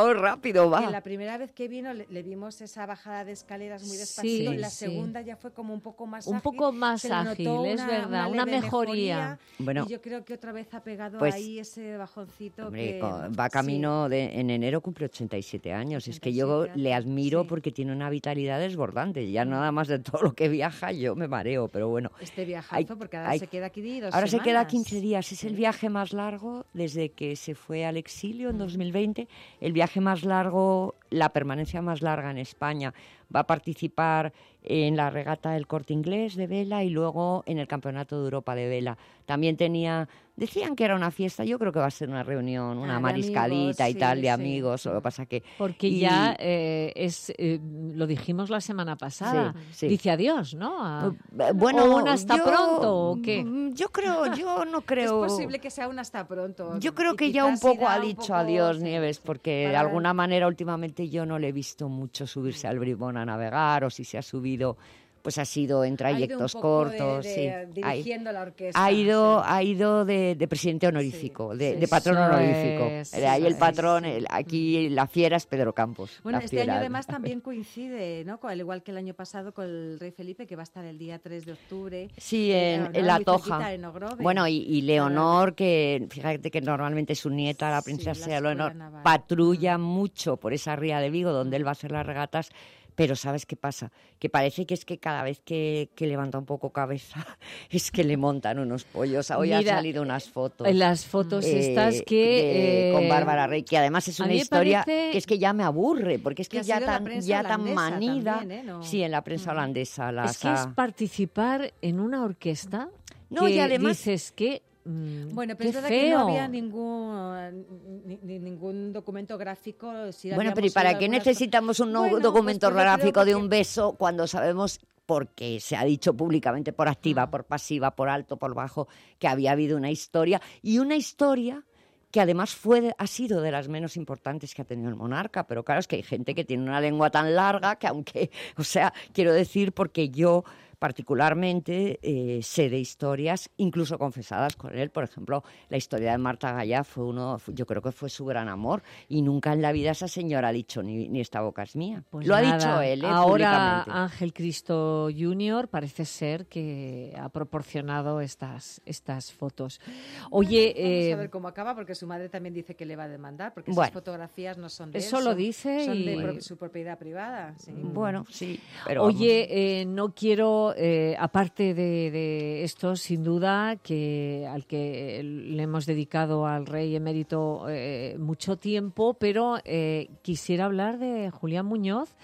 demasiado rápido va. Que la primera vez que vino le, le vimos esa bajada de escaleras muy despacito, Sí, la sí. segunda ya fue como un poco más Un ágil. poco más se le notó ágil, es una- verdad, una leve mejoría. Bueno, y yo creo que otra vez ha pegado pues, ahí ese bajoncito. Hombre, que, co- va camino de, en enero cumple ochenta y siete años. Es que yo le admiro porque tiene una vitalidad desbordante. Ya nada más de todo lo que viaja, yo me mareo, pero bueno. Este viajazo, hay- porque ahora hay- se queda aquí dos Ahora se queda semanas. quince días. Es el viaje más largo desde que se fue al exilio en dos mil veinte. El viaje más largo, la permanencia más larga en España. Va a participar en la regata del Corte Inglés de vela y luego en el Campeonato de Europa de vela. También tenía, decían que era una fiesta, yo creo que va a ser una reunión, una Ah, de mariscalita amigos, y sí, tal, de sí. amigos, lo que pasa que... Porque y- ya eh, es, eh, lo dijimos la semana pasada, Sí, sí. dice adiós, ¿no? A- Eh, bueno, ¿O un hasta yo- pronto o qué? mm, Yo creo, yo no creo... Es posible que sea un hasta pronto. Yo creo y que ya un quizás poco irá ha un dicho poco, adiós sí, Nieves, porque de para- alguna manera últimamente yo no le he visto mucho subirse al bribón a navegar, o si se ha subido, pues ha sido en Ha ido un trayectos poco de- cortos. de- sí. dirigiendo Ha- la orquesta, Ha ido, ha ido de, de presidente honorífico, de, sí, de patrón eso honorífico. es, Eh, Ahí eso el es, patrón, el- aquí la fiera es Pedro Campos. Bueno, la este fiera. año además también coincide, ¿no? Con- al igual que el año pasado, con el rey Felipe, que va a estar el día tres de octubre. Sí, eh, en, ¿no? en La Muy cerquita, Toja. en Ogrove. Bueno, y, y Leonor, que fíjate que normalmente su nieta, la princesa la Leonor, escuela naval. patrulla mucho por esa ría de Vigo, donde él va a hacer las regatas. Pero ¿sabes qué pasa? Que parece que es que cada vez que, que levanta un poco cabeza es que le montan unos pollos. Hoy Mira, han salido unas fotos. en las fotos estas que, de- eh, con Bárbara Rey, que además es a una mí me historia parece que es que ya me aburre, porque es Que que ha ya sido la tan, prensa ya tan holandesa manida. también, ¿eh? No. Sí, en la prensa holandesa. Las Es que es ha- participar en una orquesta No, que y además- dices que... mm, Bueno, qué pero es verdad feo. que no había ningún, ni- ni- ningún documento gráfico. Sí Bueno, pero ¿y habíamos para oído qué algunas necesitamos un cosas. nuevo Bueno, documento pues, pues yo creo gráfico de que- un beso cuando sabemos, porque se ha dicho públicamente por activa, por pasiva, por alto, por bajo, que había habido una historia, y una historia que además fue de- ha sido de las menos importantes que ha tenido el monarca, pero claro, es que hay gente que tiene una lengua tan larga que aunque, o sea, quiero decir, porque yo particularmente eh, sé de historias, incluso confesadas con él. Por ejemplo, la historia de Marta Gallá fue uno, yo creo que fue su gran amor, y nunca en la vida esa señora ha dicho ni, ni esta boca es mía. Pues Lo ha nada, dicho él, ¿eh? Ahora públicamente. Ángel Cristo junior parece ser que ha proporcionado estas, estas fotos. Oye, Vamos eh, a ver cómo acaba, porque su madre también dice que le va a demandar, porque Bueno. esas fotografías no son de Eso él, lo son- dice son de y- pro- su propiedad privada. Sí. Bueno, sí, pero Oye, eh, no quiero, eh, aparte de, de esto, sin duda, que al que le hemos dedicado al rey emérito eh, mucho tiempo, pero eh, quisiera hablar de Julián Muñoz,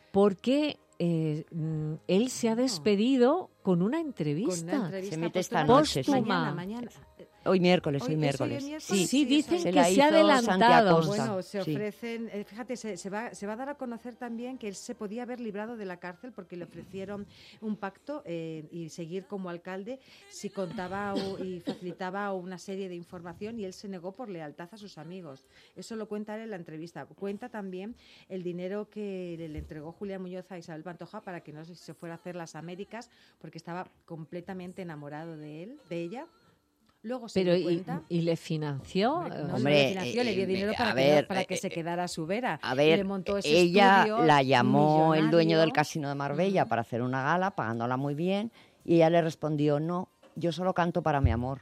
porque eh, mm, él se ha despedido con una entrevista. Con una entrevista Se emite esta póstuma. noche, sí. Mañana, mañana. hoy miércoles, hoy, Hoy- ¿es hoy miércoles. miércoles? Sí, Sí, dicen se que la se ha hizo Santi adelantado. Acosta. Bueno, se Sí. ofrecen, eh, fíjate, se, se va, se va a dar a conocer también que él se podía haber librado de la cárcel porque le ofrecieron un pacto eh, y seguir como alcalde si contaba o- y facilitaba una serie de información, y él se negó por lealtad a sus amigos. Eso lo cuenta él en la entrevista. Cuenta también el dinero que le, le entregó Julián Muñoz a Isabel Pantoja para que no se se fuera a hacer las Américas, porque estaba completamente enamorado de él, de ella. Luego se Pero dio y, cuenta. y le financió. No, Hombre, le financió, le dio eh, dinero a para, que, ver, no- para que eh, se quedara a su vera. A Y ver, le montó ese ella estudio la llamó el dueño millonario. del casino de Marbella para hacer una gala, pagándola muy bien, y ella le respondió, no, yo solo canto para mi amor.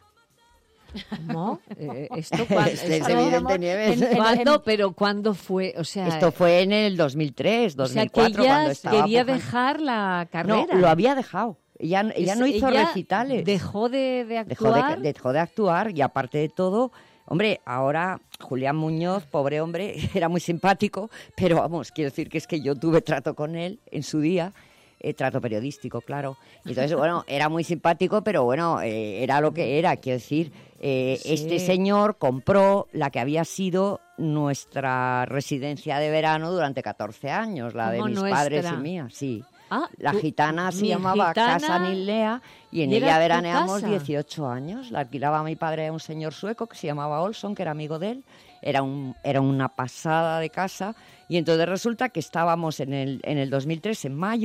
¿Cómo? Eh, ¿Esto cuándo? Este es esto- evidente, Nieves. ¿En- ¿Cuándo? ¿Pero cuándo fue? O sea, Esto fue en el dos mil tres, o sea, dos mil que cuatro, ella cuando estaba quería pujando. dejar la carrera. No, lo había dejado. Ella, ella Es- no hizo ella recitales. Dejó de, de Dejó actuar. de, dejó de actuar y aparte de todo, hombre, ahora Julián Muñoz, pobre hombre, era muy simpático, pero vamos, quiero decir que es que yo tuve trato con él en su día, eh, trato periodístico, claro. Entonces, bueno, era muy simpático, pero bueno, eh, era lo que era, quiero decir, eh, Sí. este señor compró la que había sido nuestra residencia de verano durante catorce años, la de ¿Cómo mis nuestra? padres y mía, sí. Ah, La tú- gitana se mi llamaba gitana, Casa Nilea y en ¿y era ella tu veraneamos casa? dieciocho años. La alquilaba mi padre a un señor sueco que se llamaba Olson, que era amigo de él. Era, un, era una pasada de casa. Y entonces resulta que estábamos en el, en el dos mil tres, en mayo,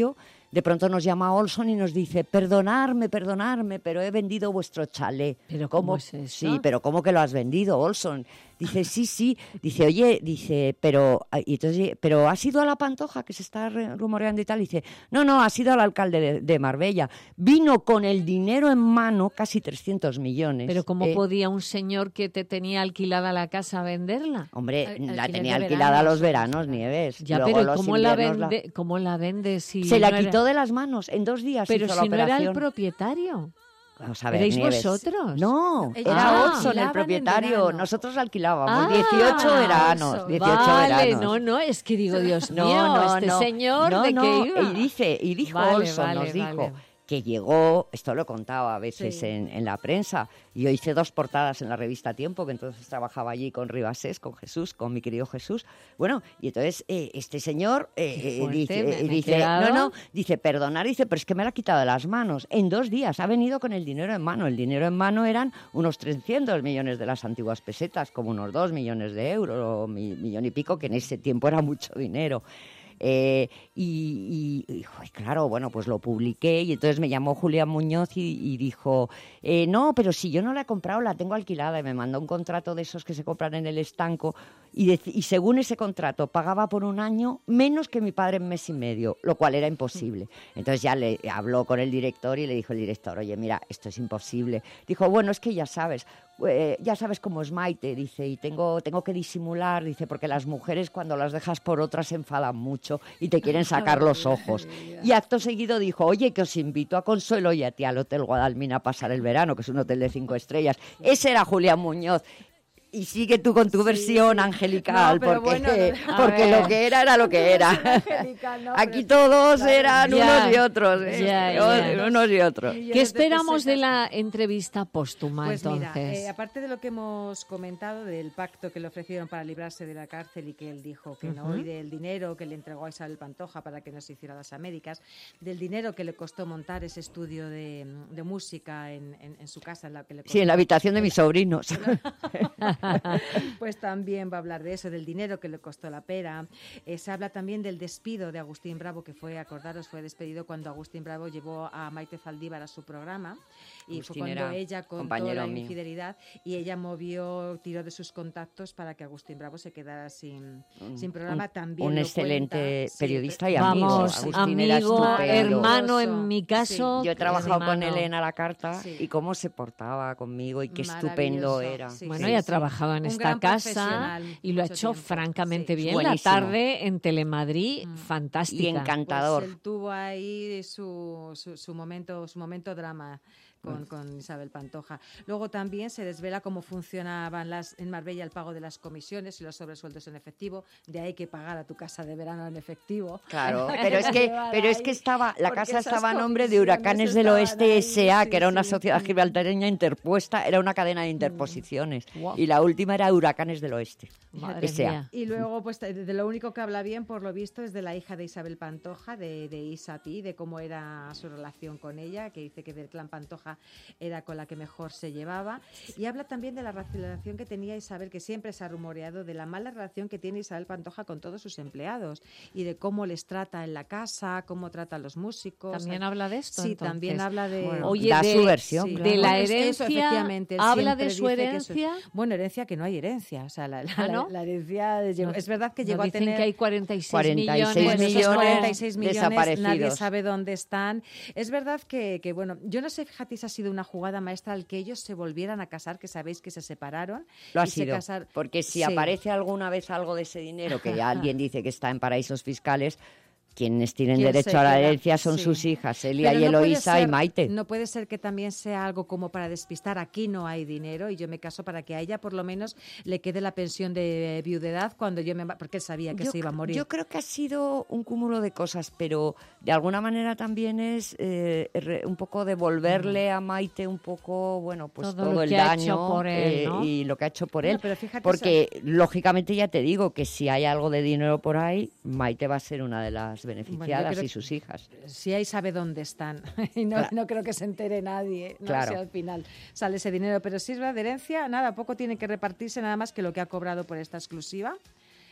de pronto nos llama Olson y nos dice, perdonadme, perdonadme, pero he vendido vuestro chalet. ¿Pero cómo es eso? Sí, pero ¿cómo que lo has vendido, Olson? Dice, sí, sí. Dice, oye, dice, pero y entonces, pero ¿has ido a la Pantoja que se está rumoreando y tal? Dice, no, no, has ido al alcalde de, de Marbella. Vino con el dinero en mano, casi trescientos millones. Pero ¿cómo eh, podía un señor que te tenía alquilada la casa venderla? Hombre, Al, la tenía alquilada veranos, los veranos, Nieves. Ya, Luego pero los ¿cómo la, vende, la... ¿cómo la vende si Se no la quitó era... de las manos en dos días. Pero hizo si la no operación. era el propietario. Vamos a ver, ¿Erais Nieves. vosotros? No, Ella era ah, Olson el propietario. Nosotros alquilábamos ah, dieciocho veranos. dieciocho vale, veranos. no, no, es que digo, Dios no, mío, no, este no, señor, no, ¿de no, qué iba? Y, dice, y dijo vale, Olson, vale, nos dijo... Vale. que llegó, esto lo he contado a veces sí. en, en la prensa, y yo hice dos portadas en la revista Tiempo, que entonces trabajaba allí con Ribasés, con Jesús, con mi querido Jesús. Bueno, y entonces eh, este señor eh, fuerte, dice, me, me dice no, no, dice, perdonar, dice, pero es que me la ha quitado de las manos. En dos días ha venido con el dinero en mano. El dinero en mano eran unos trescientos millones de las antiguas pesetas, como unos dos millones de euros, o mi, millón y pico, que en ese tiempo era mucho dinero. Eh, y, y, y claro, bueno, pues lo publiqué y entonces me llamó Julián Muñoz y, y dijo, eh, no, pero si yo no la he comprado, la tengo alquilada, y me mandó un contrato de esos que se compran en el estanco y, de, y según ese contrato pagaba por un año menos que mi padre en mes y medio, lo cual era imposible. Entonces ya le habló con el director y le dijo el director, oye, mira, esto es imposible. Dijo, bueno, es que ya sabes, eh, ya sabes cómo es Maite, dice, y tengo, tengo que disimular, dice, porque las mujeres cuando las dejas por otras se enfadan mucho y te quieren sacar los ojos. Y acto seguido dijo, oye, que os invito a Consuelo y a ti al Hotel Guadalmina a pasar el verano, que es un hotel de cinco estrellas. Ese era Julián Muñoz. Y sigue tú con tu sí, versión sí. angelical, no, porque, bueno, no, porque lo que era era lo que era. No, Aquí todos claro, eran ya, unos y otros, ¿eh? ya, ya. unos y otros. ¿Qué esperamos de la entrevista póstuma, pues entonces? Mira, eh, aparte de lo que hemos comentado, del pacto que le ofrecieron para librarse de la cárcel y que él dijo que uh-huh. no, y del dinero que le entregó a Isabel Pantoja para que no se hiciera las Américas, del dinero que le costó montar ese estudio de, de música en, en, en su casa. En la que le costó, sí, en la habitación de mis sobrinos. Pues también va a hablar de eso, del dinero que le costó la pera. Eh, se habla también del despido de Agustín Bravo, que fue, acordaros, fue despedido cuando Agustín Bravo llevó a Maite Zaldívar a su programa y Agustín fue cuando ella contó la mío. infidelidad y ella movió, tiró de sus contactos para que Agustín Bravo se quedara sin, un, sin programa. Un, también un lo excelente cuenta, periodista sí, y amigo. Vamos, Agustín amigo, era hermano en mi caso. Sí. Yo he trabajado hermano. con él en A la Carta sí. y cómo se portaba conmigo y qué estupendo era. Sí, bueno, sí, ella ha trabajado en esta casa y lo ha hecho tiempo. francamente sí. bien. Buenísimo. La tarde en Telemadrid, mm. fantástica. Y encantador. Pues él tuvo ahí su, su, su momento, su momento drama. Con, con Isabel Pantoja. Luego también se desvela cómo funcionaban las, en Marbella el pago de las comisiones y los sobresueldos en efectivo. De ahí que pagar a tu casa de verano en efectivo. Claro, pero es que, pero es que estaba, la casa estaba a nombre de Huracanes del Oeste S A, sí, que era una sí, sociedad sí. gibraltareña interpuesta, era una cadena de interposiciones. Mm. Wow. Y la última era Huracanes del Oeste. Madre S A. Mía. Y luego, pues de, de lo único que habla bien, por lo visto, es de la hija de Isabel Pantoja, de, de Isa Pi, de cómo era su relación con ella, que dice que del clan Pantoja era con la que mejor se llevaba, y habla también de la relación que tenía Isabel, que siempre se ha rumoreado de la mala relación que tiene Isabel Pantoja con todos sus empleados y de cómo les trata en la casa, cómo trata a los músicos. ¿También habla de esto? Sí, entonces? también habla de... Bueno, Oye, da de, su versión. Sí, ¿no? de la Bueno, herencia, eso, efectivamente, él habla de siempre su dice que herencia. eso- bueno, herencia que no hay herencia, o sea, la, la, ¿Ah, no? la, la herencia de- No, es verdad que nos llegó a dicen tener que hay cuarenta y seis, cuarenta y seis millones, pues esos millones cuarenta y seis millones, desaparecidos. nadie sabe dónde están. Es verdad que, que, bueno, yo no sé, fíjate si ha sido una jugada maestra el que ellos se volvieran a casar, que sabéis que se separaron. Lo ha y se sido, casar- porque si Sí. aparece alguna vez algo de ese dinero, que ya alguien dice que está en paraísos fiscales, quienes tienen ¿Quién derecho se a la queda? herencia son Sí. sus hijas, Elia Pero y no puede Eloísa ser- y Maite. No puede ser que también sea algo como para despistar, aquí no hay dinero y yo me caso para que a ella por lo menos le quede la pensión de viudedad cuando yo me... porque él sabía que yo, se iba a morir. Yo creo que ha sido un cúmulo de cosas, pero de alguna manera también es eh, re- un poco devolverle a Maite un poco, bueno, pues Todo todo, lo el que ha daño hecho por él, eh, ¿no? y lo que ha hecho por Bueno, él. pero fíjate, Porque, lógicamente, ya te digo que si hay algo de dinero por ahí, Maite va a ser una de las beneficiadas creo y sus hijas. Si ahí sabe dónde están y no, Claro. no creo que se entere nadie, ¿no? Claro. Si al final sale ese dinero, pero si es verdad, de herencia, nada, poco tiene que repartirse, nada más que lo que ha cobrado por esta exclusiva.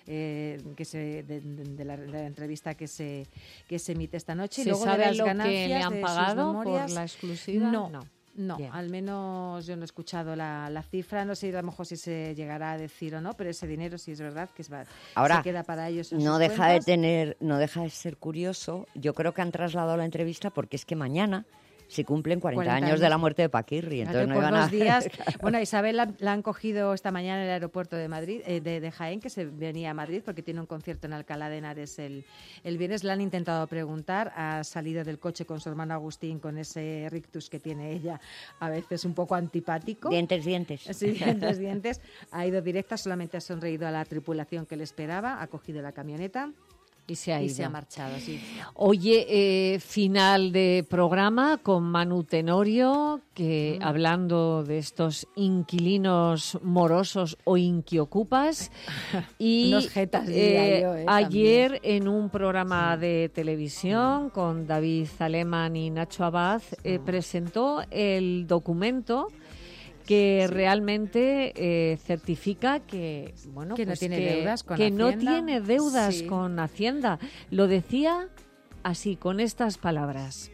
eh, que se, de, de, de, la, de la entrevista que se, que se emite esta noche. ¿Se y luego sabe de las lo ganancias que le han de pagado sus memorias, por la exclusiva? No. no. No, Bien. al menos yo no he escuchado la, la cifra, no sé a lo mejor si se llegará a decir o no, pero ese dinero sí es verdad que es, Ahora, se queda para ellos en no sus deja cuentas. de tener, no deja de ser curioso. Yo creo que han trasladado la entrevista porque es que mañana se cumplen cuarenta, cuarenta años años de la muerte de Paquirri, entonces Fíjate, no por iban a... dos días. Bueno, a Isabel la, la han cogido esta mañana en el aeropuerto de Madrid, eh, de, de Jaén, que se venía a Madrid porque tiene un concierto en Alcalá de Henares el, el viernes. Le han intentado preguntar, ha salido del coche con su hermano Agustín con ese rictus que tiene ella, a veces un poco antipático. Dientes, dientes. Sí, dientes, dientes. Ha ido directa, solamente ha sonreído a la tripulación que le esperaba, ha cogido la camioneta. Y se ha y ido. se ha marchado, sí. Oye, eh, final de programa con Manu Tenorio, que Mm. hablando de estos inquilinos morosos o inquiocupas. Y Unos jetas, diría eh, yo, eh, ayer también. en un programa de televisión con David Zaleman y Nacho Abad eh, presentó el documento que sí. realmente eh, certifica que bueno que pues no tiene que, deudas con que Hacienda. no tiene deudas sí. con Hacienda. Lo decía así, con estas palabras.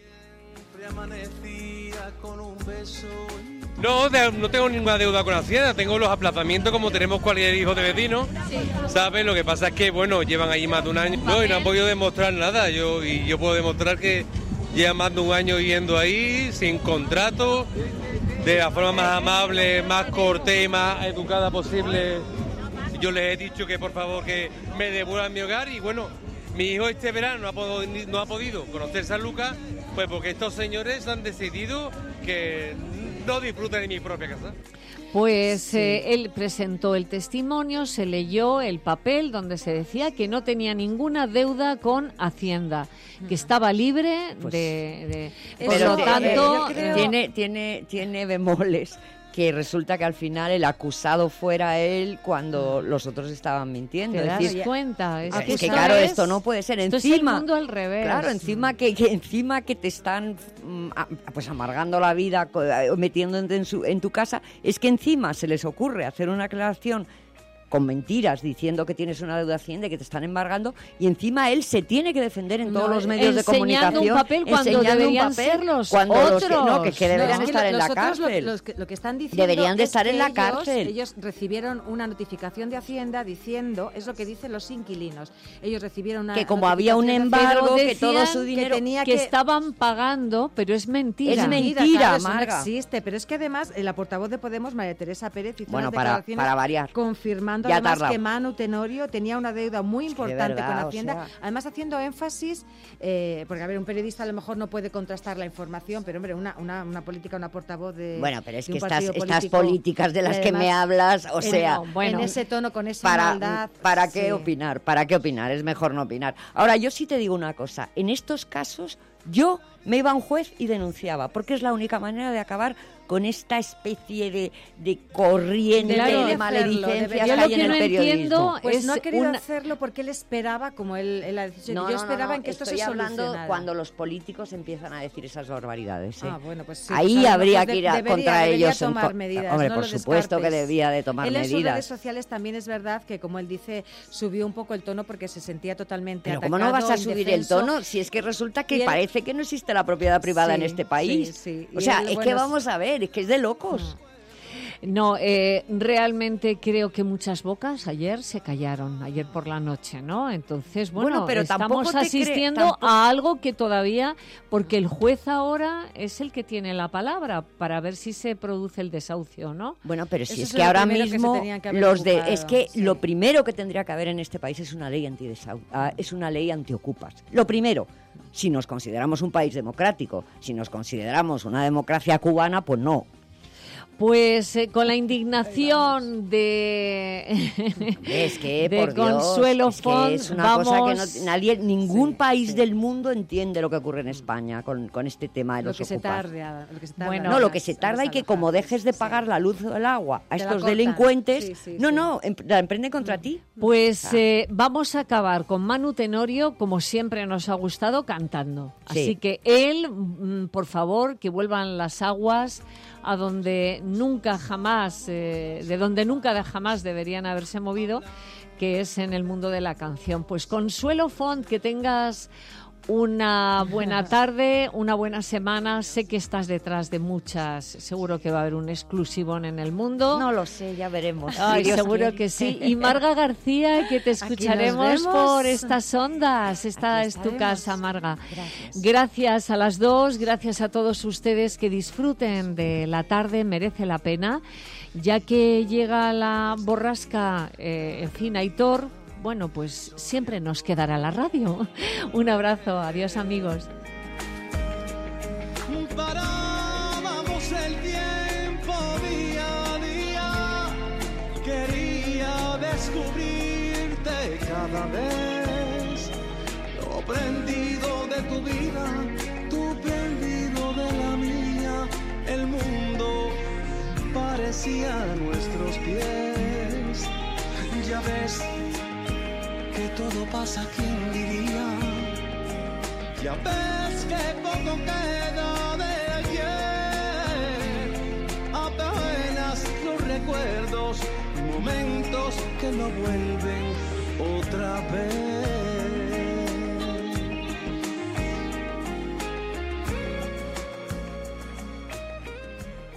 No, de, no tengo ninguna deuda con Hacienda, tengo los aplazamientos como tenemos cualquier hijo de vecino, sí. ¿sabes? Lo que pasa es que, bueno, llevan allí más de un año, no, y no han podido demostrar nada, yo y yo puedo demostrar que llevan más de un año yendo ahí, sin contrato, de la forma más amable, más cortés y más educada posible. Yo les he dicho que por favor que me devuelvan mi hogar y bueno, mi hijo este verano no ha podido, no ha podido conocer San Lucas, pues porque estos señores han decidido que no disfruten de mi propia casa. Pues Sí. eh, él presentó el testimonio, se leyó el papel donde se decía que no tenía ninguna deuda con Hacienda, que estaba libre Pues, de, de... Por Por lo que, tanto, eh, tiene, tiene, tiene bemoles, que resulta que al final el acusado fuera él cuando los otros estaban mintiendo. ¿Te es das decir, cuenta? Es ah, que que esto claro, es- esto no puede ser. esto es Encima, el mundo al revés. Claro, encima que, que encima que te están mm, a- pues amargando la vida, co- eh, metiéndote en, su, en tu casa, es que encima se les ocurre hacer una aclaración con mentiras diciendo que tienes una deuda Hacienda y que te están embargando, y encima él se tiene que defender en todos No, los medios de enseñando comunicación un papel cuando enseñando un deberían papel ser los cuando los que- otros. no, que, que deberían No, es que estar en los la otros lo- cárcel. los que- lo que están diciendo Deberían de es estar que en la ellos- cárcel. Ellos recibieron una notificación de Hacienda diciendo, es lo que dicen los inquilinos, ellos recibieron una Que como había un notificación de embargo, Hacienda, que todo Decían su dinero... tenía que, que- estaban pagando, pero es mentira. Es mentira, claro, eso no Marga. existe, pero es que además eh, la portavoz de Podemos, María Teresa Pérez, hizo Bueno, unas para- declaraciones para variar. confirmando Ya ha además tardado. que Manu Tenorio tenía una deuda muy importante verdad, con o Hacienda, sea- además haciendo énfasis, eh, porque a ver, un periodista a lo mejor no puede contrastar la información, pero hombre, una, una, una política, una portavoz de Bueno, pero es de que un estas, partido estas político, políticas de las y que me además hablas, o en- sea... en ese tono, con esa para, maldad. ¿Para qué sí. opinar? ¿Para qué opinar? Es mejor no opinar. Ahora, yo sí te digo una cosa. En estos casos, yo me iba a un juez y denunciaba, porque es la única manera de acabar con esta especie de, de corriente Debería de hacerlo, maledicencias debería- que Yo lo hay que en el no periodismo. entiendo Pues es no ha querido una- hacerlo porque él esperaba, como él, él ha dicho, No, yo no, no, esperaba no, en que esto estoy se hablando solucionara. cuando los políticos empiezan a decir esas barbaridades. ¿eh? Ah, bueno, pues sí, Ahí pues a lo habría mejor que de- ir a- debería- contra debería ellos. en tomar co- medidas, Hombre, no por lo supuesto que descartes. debía de tomar Él en sus redes medidas. sociales también es verdad que, como él dice, subió un poco el tono porque se sentía totalmente Pero atacado, ¿cómo no vas a subir el indefenso. tono si es que resulta que Y él- parece que no existe la propiedad privada en Sí, este país? sí, sí. O Y sea, él, es bueno, que vamos a ver, es que es de locos. No, eh, realmente creo que muchas bocas ayer se callaron, ayer por la noche, ¿no? Entonces, bueno, Bueno, pero tampoco estamos te cre- asistiendo tampoco- a algo que todavía, porque el juez ahora es el que tiene la palabra para ver si se produce el desahucio, ¿no? Bueno, pero si Eso es es que lo ahora primero que se mismo tenían que haber los de ocupado, es que sí. lo primero que tendría que haber en este país es una ley antidesau ah, es una ley antiocupas. Lo primero, si nos consideramos un país democrático, si nos consideramos una democracia cubana, pues no. Pues eh, con la indignación de, Es que de por Dios, Consuelo es que Font, es una vamos... cosa que no, nadie, ningún país del mundo entiende lo que ocurre en España con, con este tema de Lo los que se ocupas. tarda, lo que se tarda Bueno, No, en lo las- que se en tarda y que desalojar. como dejes de pagar la luz o el agua a Te la estos cortan. delincuentes, Sí, sí, no, sí. no, em- la emprenden contra ti. Pues eh, vamos a acabar con Manu Tenorio, como siempre nos ha gustado, cantando. Sí. Así que él, mm, por favor, que vuelvan las aguas a donde nunca jamás, eh, de donde nunca de jamás deberían haberse movido, que es en el mundo de la canción. Pues Consuelo Font, que tengas una buena tarde, una buena semana. Sé que estás detrás de muchas, seguro que va a haber un exclusivón en el mundo. No lo sé, ya veremos. Ay, Dios seguro quiere. que sí. Y Marga García, que te escucharemos por estas ondas. Esta Aquí es tu estaremos. casa, Marga. Gracias. Gracias a las dos, gracias a todos ustedes, que disfruten de la tarde, merece la pena. Ya que llega la borrasca, eh, en fin, Aitor, bueno, pues siempre nos quedará la radio. Un abrazo, adiós amigos. Parábamos el tiempo día a día, quería descubrirte cada vez, lo prendido de tu vida, tú prendido de la mía, el mundo parecía a nuestros pies, ya ves que todo pasa, ¿quién diría? Ya ves que poco queda de ayer, apenas los recuerdos, momentos que no vuelven otra vez.